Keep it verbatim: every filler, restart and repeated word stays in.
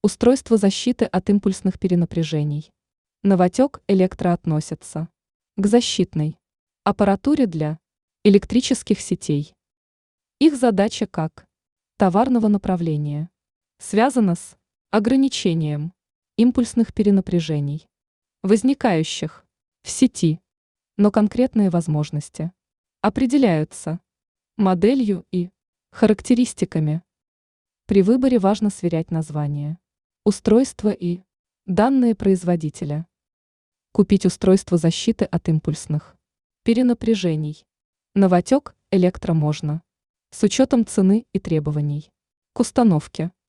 Устройство защиты от импульсных перенапряжений. Новотек электро относится к защитной аппаратуре для электрических сетей. Их задача как товарного направления связана с ограничением импульсных перенапряжений, возникающих в сети, но конкретные возможности определяются моделью и характеристиками. При выборе важно сверять название устройства и данные производителя. Купить устройство защиты от импульсных перенапряжений. Новотек электро можно с учетом цены и требований к установке.